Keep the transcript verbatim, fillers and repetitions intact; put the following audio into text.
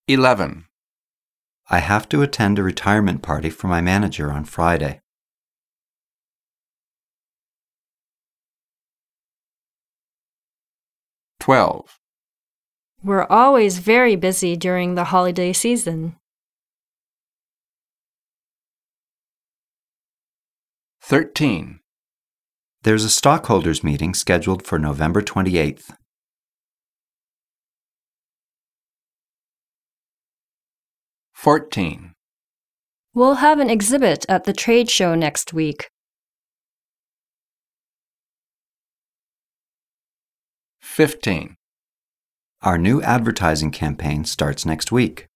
eleven. I have to attend a retirement party for my manager on Friday. twelve. We're always very busy during the holiday season. thirteen. There's a stockholders meeting scheduled for November twenty-eighth. fourteen. We'll have an exhibit at the trade show next week. fifteen. Our new advertising campaign starts next week.